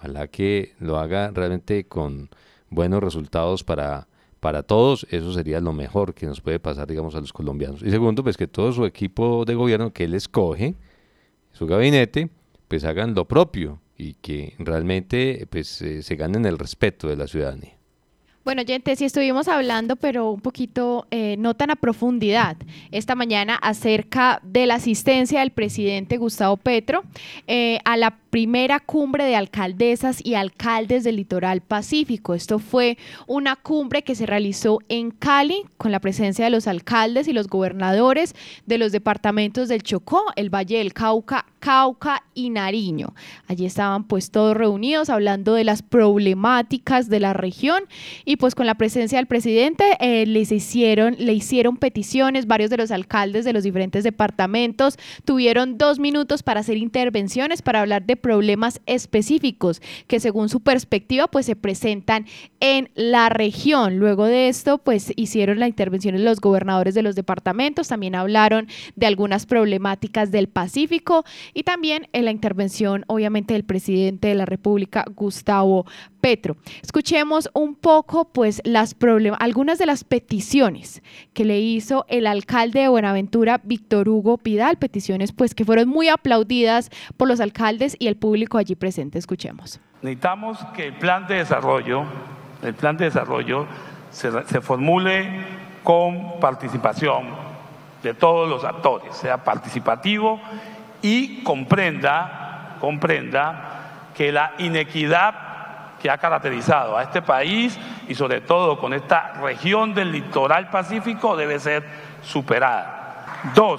ojalá que lo haga realmente con buenos resultados para, para todos. Eso sería lo mejor que nos puede pasar, digamos, a los colombianos. Y segundo, pues que todo su equipo de gobierno que él escoge, su gabinete, pues hagan lo propio y que realmente pues eh, se ganen el respeto de la ciudadanía. Bueno, oyentes, sí estuvimos hablando, pero un poquito eh, no tan a profundidad esta mañana acerca de la asistencia del presidente Gustavo Petro eh, a la primera cumbre de alcaldesas y alcaldes del Litoral Pacífico. Esto fue una cumbre que se realizó en Cali con la presencia de los alcaldes y los gobernadores de los departamentos del Chocó, el Valle del Cauca, Cauca y Nariño. Allí estaban pues todos reunidos hablando de las problemáticas de la región y pues con la presencia del presidente eh, les hicieron, le hicieron peticiones. Varios de los alcaldes de los diferentes departamentos tuvieron dos minutos para hacer intervenciones, para hablar de problemas específicos que según su perspectiva pues se presentan en la región. Luego de esto pues hicieron la intervención los gobernadores de los departamentos, también hablaron de algunas problemáticas del Pacífico y también en la intervención obviamente del presidente de la República, Gustavo Petro. Escuchemos un poco pues las problemas, algunas de las peticiones que le hizo el alcalde de Buenaventura, Víctor Hugo Vidal, peticiones pues que fueron muy aplaudidas por los alcaldes y el público allí presente. Escuchemos. Necesitamos que el plan de desarrollo, el plan de desarrollo se, se formule con participación de todos los actores, sea participativo y comprenda, comprenda que la inequidad que ha caracterizado a este país y sobre todo con esta región del litoral pacífico debe ser superada. Dos,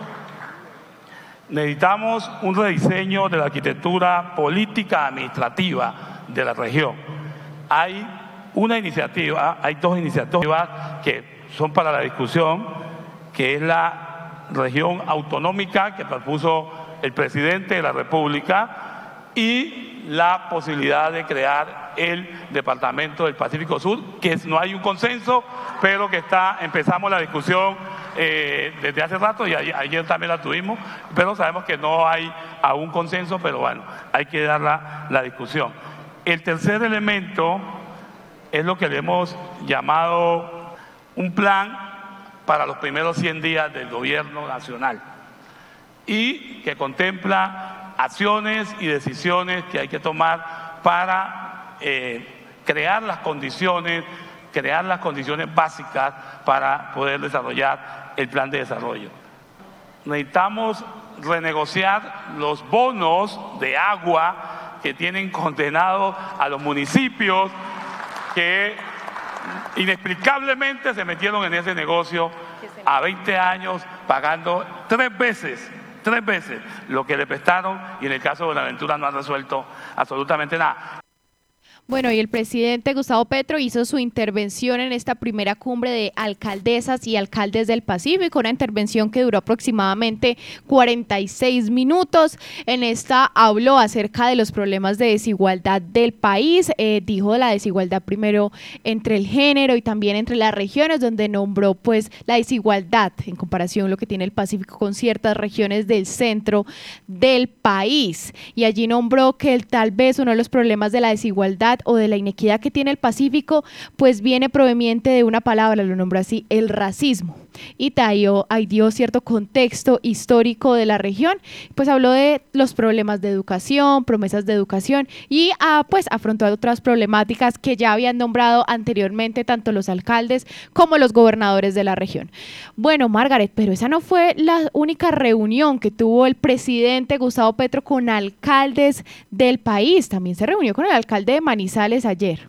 necesitamos un rediseño de la arquitectura política administrativa de la región. Hay una iniciativa, hay dos iniciativas que son para la discusión, que es la región autonómica que propuso el presidente de la República y la posibilidad de crear el Departamento del Pacífico Sur, que no hay un consenso, pero que está, empezamos la discusión eh, desde hace rato y ayer, ayer también la tuvimos, pero sabemos que no hay aún consenso, pero bueno, hay que dar la, la discusión. El tercer elemento es lo que le hemos llamado un plan para los primeros cien días del gobierno nacional y que contempla acciones y decisiones que hay que tomar para eh, crear las condiciones, crear las condiciones básicas para poder desarrollar el plan de desarrollo. Necesitamos renegociar los bonos de agua que tienen condenados a los municipios que inexplicablemente se metieron en ese negocio a veinte años pagando tres veces tres veces lo que le prestaron y en el caso de Buenaventura no han resuelto absolutamente nada. Bueno, y el presidente Gustavo Petro hizo su intervención en esta primera cumbre de alcaldesas y alcaldes del Pacífico, una intervención que duró aproximadamente cuarenta y seis minutos. En esta habló acerca de los problemas de desigualdad del país, eh, dijo de la desigualdad primero entre el género y también entre las regiones, donde nombró pues la desigualdad en comparación a lo que tiene el Pacífico con ciertas regiones del centro del país. Y allí nombró que el, tal vez uno de los problemas de la desigualdad o de la inequidad que tiene el Pacífico, pues viene proveniente de una palabra, lo nombró así, el racismo. Y dio, dio cierto contexto histórico de la región, pues habló de los problemas de educación, promesas de educación y ah, pues afrontó otras problemáticas que ya habían nombrado anteriormente tanto los alcaldes como los gobernadores de la región. Bueno, Margaret, pero esa no fue la única reunión que tuvo el presidente Gustavo Petro con alcaldes del país, también se reunió con el alcalde de Manizales ayer.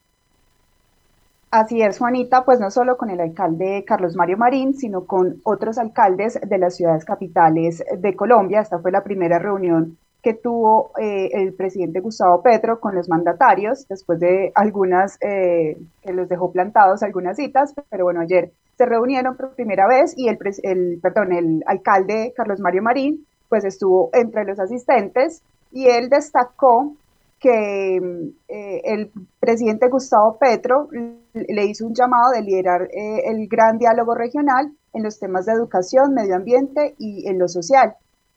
Así es, Juanita, pues no solo con el alcalde Carlos Mario Marín, sino con otros alcaldes de las ciudades capitales de Colombia. Esta fue la primera reunión que tuvo eh, el presidente Gustavo Petro con los mandatarios, después de algunas, eh, que los dejó plantados algunas citas, pero bueno, ayer se reunieron por primera vez y el, el, perdón, el alcalde Carlos Mario Marín pues estuvo entre los asistentes y él destacó que eh, el presidente Gustavo Petro le hizo un llamado de liderar eh, el gran diálogo regional en los temas de educación, medio ambiente y en lo social.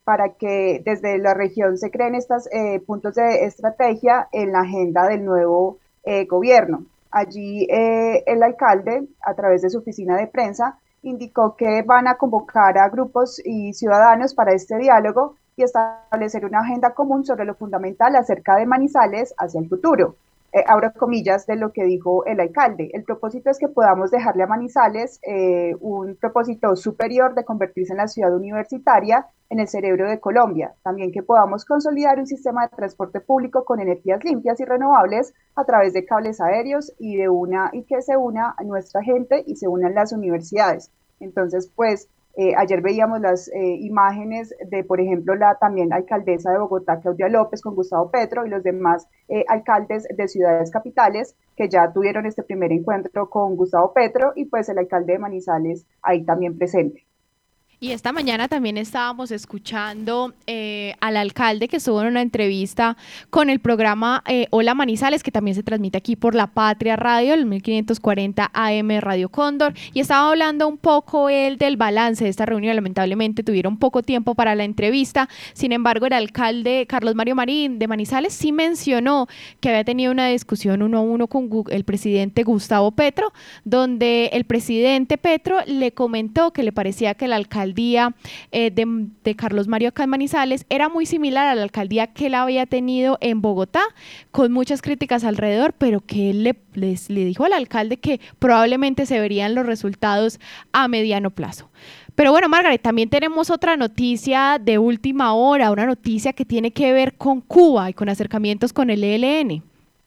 para que desde la región se creen estos eh, puntos de estrategia en la agenda del nuevo eh, gobierno. Allí eh, el alcalde, a través de su oficina de prensa, indicó que van a convocar a grupos y ciudadanos para este diálogo y establecer una agenda común sobre lo fundamental acerca de Manizales hacia el futuro. Eh, abro comillas de lo que dijo el alcalde. El propósito es que podamos dejarle a Manizales eh, un propósito superior de convertirse en la ciudad universitaria en el cerebro de Colombia. También que podamos consolidar un sistema de transporte público con energías limpias y renovables a través de cables aéreos y, de una, y que se una a nuestra gente y se unan las universidades. Entonces, pues, Eh, ayer veíamos las eh, imágenes de, por ejemplo, la también alcaldesa de Bogotá, Claudia López, con Gustavo Petro y los demás eh, alcaldes de ciudades capitales que ya tuvieron este primer encuentro con Gustavo Petro y pues el alcalde de Manizales ahí también presente. Y esta mañana también estábamos escuchando eh, al alcalde que estuvo en una entrevista con el programa eh, Hola Manizales, que también se transmite aquí por La Patria Radio, el mil quinientos cuarenta A M Radio Cóndor, y estaba hablando un poco él del balance de esta reunión. Lamentablemente tuvieron poco tiempo para la entrevista, sin embargo el alcalde Carlos Mario Marín de Manizales sí mencionó que había tenido una discusión uno a uno con el presidente Gustavo Petro, donde el presidente Petro le comentó que le parecía que el alcalde alcaldía eh, de, de Carlos Mario acá en Manizales era muy similar a la alcaldía que él había tenido en Bogotá, con muchas críticas alrededor, pero que él le, les, le dijo al alcalde que probablemente se verían los resultados a mediano plazo. Pero bueno, Margaret, también tenemos otra noticia de última hora, una noticia que tiene que ver con Cuba y con acercamientos con el E L N.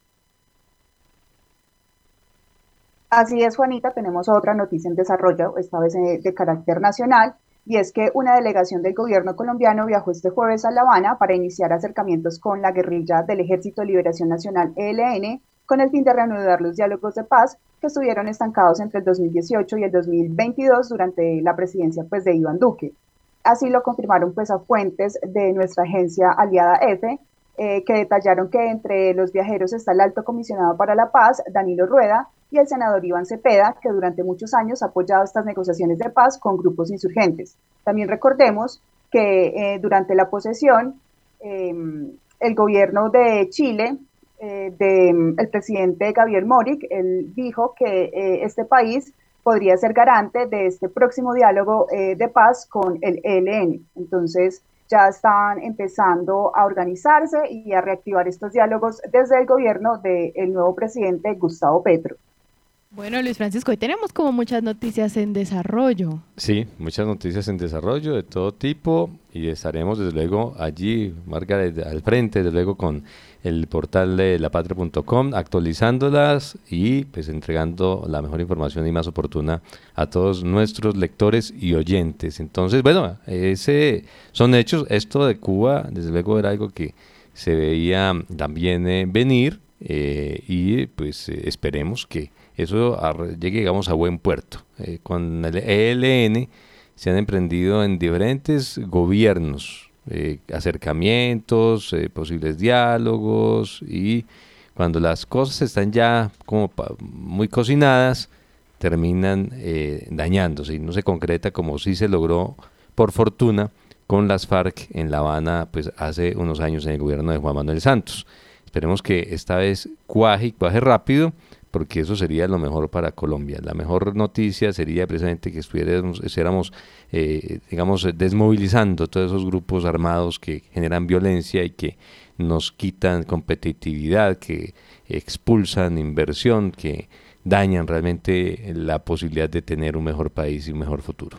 Así es, Juanita, tenemos otra noticia en desarrollo, esta vez de, de carácter nacional, y es que una delegación del gobierno colombiano viajó este jueves a La Habana para iniciar acercamientos con la guerrilla del Ejército de Liberación Nacional E L N, con el fin de reanudar los diálogos de paz que estuvieron estancados entre el dos mil dieciocho y el dos mil veintidós durante la presidencia pues, de Iván Duque. Así lo confirmaron pues, a fuentes de nuestra agencia aliada EFE, eh, que detallaron que entre los viajeros está el alto comisionado para la paz, Danilo Rueda, y el senador Iván Cepeda, que durante muchos años ha apoyado estas negociaciones de paz con grupos insurgentes. También recordemos que eh, durante la posesión, eh, el gobierno de Chile, eh, de, el presidente Gabriel Boric, él dijo que eh, este país podría ser garante de este próximo diálogo eh, de paz con el E L N. Entonces, ya están empezando a organizarse y a reactivar estos diálogos desde el gobierno del nuevo presidente Gustavo Petro. Bueno, Luis Francisco, hoy tenemos como muchas noticias en desarrollo. Sí, muchas noticias en desarrollo de todo tipo y estaremos desde luego allí, Margaret, al frente, desde luego con el portal de la patria punto com, actualizándolas y pues entregando la mejor información y más oportuna a todos nuestros lectores y oyentes. Entonces, bueno, ese son hechos. Esto de Cuba, desde luego, era algo que se veía también eh, venir eh, y pues eh, esperemos que eso llegue, digamos, a buen puerto. Eh, con el E L N se han emprendido en diferentes gobiernos eh, acercamientos, eh, posibles diálogos, y cuando las cosas están ya como muy cocinadas, terminan eh, dañándose y no se concreta, como sí se logró, por fortuna, con las FARC en La Habana pues hace unos años en el gobierno de Juan Manuel Santos. Esperemos que esta vez cuaje y cuaje rápido, porque eso sería lo mejor para Colombia. La mejor noticia sería precisamente que estuviéramos, estuviéramos eh, digamos, desmovilizando todos esos grupos armados que generan violencia y que nos quitan competitividad, que expulsan inversión, que dañan realmente la posibilidad de tener un mejor país y un mejor futuro.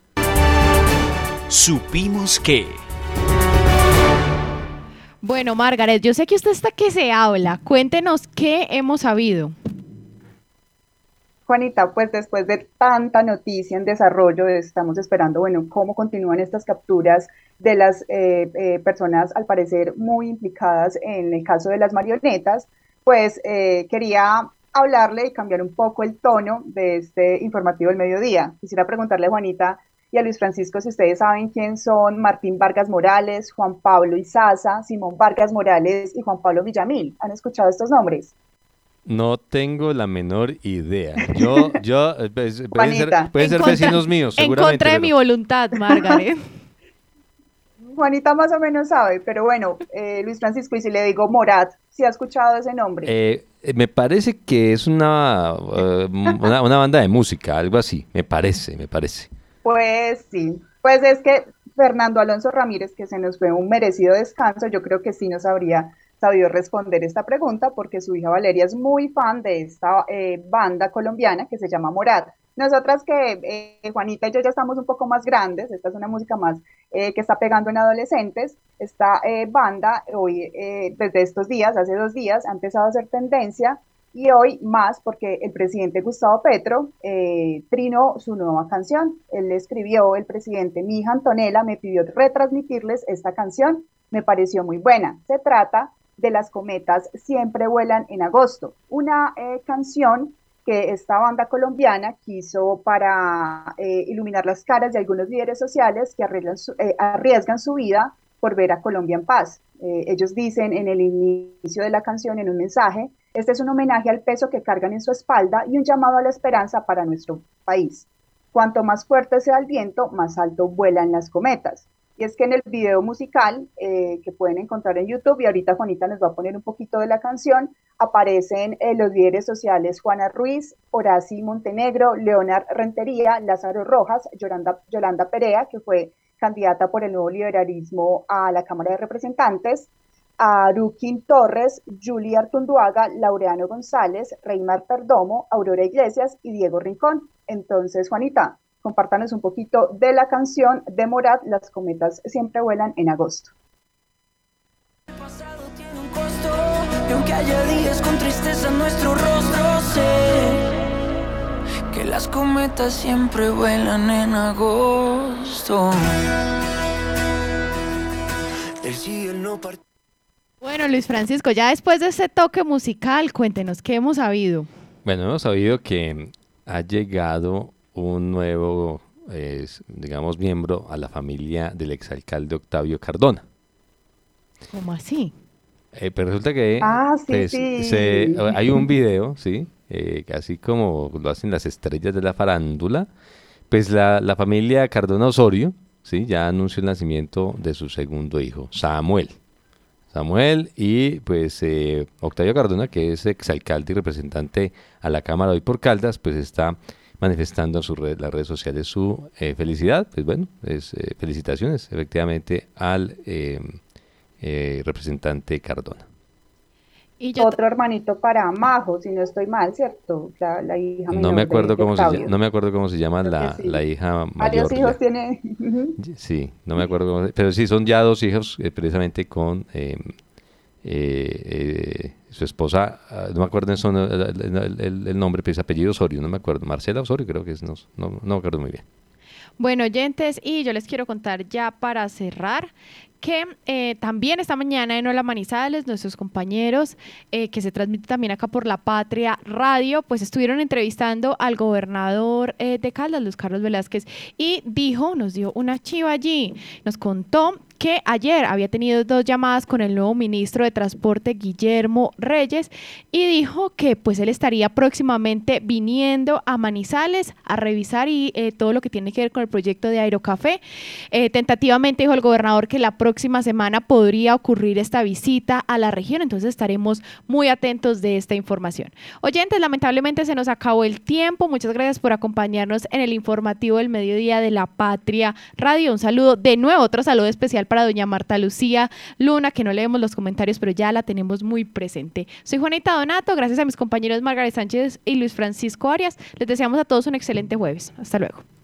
Supimos que... Bueno, Margaret, yo sé que usted está que se habla. Cuéntenos qué hemos sabido. Juanita, pues después de tanta noticia en desarrollo, estamos esperando, bueno, cómo continúan estas capturas de las eh, eh, personas, al parecer, muy implicadas en el caso de las marionetas. Pues eh, quería hablarle y cambiar un poco el tono de este informativo del mediodía. Quisiera preguntarle a Juanita y a Luis Francisco si ustedes saben quién son Martín Vargas Morales, Juan Pablo Izaza, Simón Vargas Morales y Juan Pablo Villamil. ¿Han escuchado estos nombres? No tengo la menor idea. Yo, yo, pues, pueden ser, pueden ser contra, vecinos míos, seguramente. En contra de pero... mi voluntad, Margaret. Juanita más o menos sabe, pero bueno, eh, Luis Francisco, y si le digo Morat, ¿sí ha escuchado ese nombre? Eh, me parece que es una, uh, una, una banda de música, algo así, me parece, me parece. Pues sí, pues es que Fernando Alonso Ramírez, que se nos fue un merecido descanso, yo creo que sí nos habría sabido responder esta pregunta, porque su hija Valeria es muy fan de esta eh, banda colombiana que se llama Morat. Nosotras que eh, Juanita y yo ya estamos un poco más grandes, esta es una música más eh, que está pegando en adolescentes, esta eh, banda hoy, eh, desde estos días, hace dos días, ha empezado a hacer tendencia, y hoy más porque el presidente Gustavo Petro eh, trinó su nueva canción. Él le escribió, el presidente, mi hija Antonella me pidió retransmitirles esta canción, me pareció muy buena. Se trata de Las cometas siempre vuelan en agosto, una eh, canción que esta banda colombiana quiso para eh, iluminar las caras de algunos líderes sociales que arriesgan su, eh, arriesgan su vida por ver a Colombia en paz. Eh, ellos dicen en el inicio de la canción, en un mensaje, este es un homenaje al peso que cargan en su espalda y un llamado a la esperanza para nuestro país. Cuanto más fuerte sea el viento, más alto vuelan las cometas. Y es que en el video musical eh, que pueden encontrar en YouTube, y ahorita Juanita nos va a poner un poquito de la canción, aparecen eh, los líderes sociales Juana Ruiz, Horaci Montenegro, Leonard Rentería, Lázaro Rojas, Yolanda, Yolanda Perea, que fue candidata por el nuevo liberalismo a la Cámara de Representantes, a Rukin Torres, Julia Artunduaga, Laureano González, Reymar Perdomo, Aurora Iglesias y Diego Rincón. Entonces, Juanita, compártanos un poquito de la canción de Morat, Las cometas siempre vuelan en agosto. Y aunque haya días con tristeza en nuestro rostro, sé que las cometas siempre vuelan en agosto. El cielo no part- Bueno, Luis Francisco, ya después de ese toque musical, cuéntenos, ¿qué hemos sabido? Bueno, hemos sabido que ha llegado un nuevo, eh, digamos, miembro a la familia del exalcalde Octavio Cardona. ¿Cómo así? Eh, pero resulta que ah, sí, pues, sí. Se, hay un video, ¿sí? Eh, así como lo hacen las estrellas de la farándula, pues la, la familia Cardona Osorio, ¿sí? Ya anunció el nacimiento de su segundo hijo, Samuel. Samuel y pues eh, Octavio Cardona, que es exalcalde y representante a la Cámara hoy por Caldas, pues está manifestando en sus redes, las redes sociales su eh, felicidad. Pues bueno, es, eh, felicitaciones efectivamente al eh, eh, representante Cardona. Y yo otro hermanito para Majo, si no estoy mal, ¿cierto? La, la hija no me acuerdo de, de cómo se llama, no me acuerdo cómo se llama la, sí. la hija mayor. Varios hijos ya. tiene. Sí, no me acuerdo cómo se, pero sí son ya dos hijos eh, precisamente con eh, eh, eh, su esposa, uh, no me acuerdo son, el, el, el, el nombre, pero es apellido Osorio, no me acuerdo, Marcela Osorio creo que es, no, no, no me acuerdo muy bien. Bueno, oyentes, y yo les quiero contar ya para cerrar que eh, también esta mañana en Hola Manizales, nuestros compañeros eh, que se transmite también acá por La Patria Radio, pues estuvieron entrevistando al gobernador eh, de Caldas, Luis Carlos Velázquez, y dijo, nos dio una chiva allí, nos contó que ayer había tenido dos llamadas con el nuevo ministro de Transporte, Guillermo Reyes, y dijo que pues él estaría próximamente viniendo a Manizales a revisar y eh, todo lo que tiene que ver con el proyecto de Aerocafé. Eh, tentativamente dijo el gobernador que la próxima semana podría ocurrir esta visita a la región, entonces estaremos muy atentos de esta información. Oyentes, lamentablemente se nos acabó el tiempo, muchas gracias por acompañarnos en el informativo del mediodía de La Patria Radio. Un saludo de nuevo, otro saludo especial para doña Marta Lucía Luna, que no leemos los comentarios, pero ya la tenemos muy presente. Soy Juanita Donato, gracias a mis compañeros Margaret Sánchez y Luis Francisco Arias. Les deseamos a todos un excelente jueves. Hasta luego.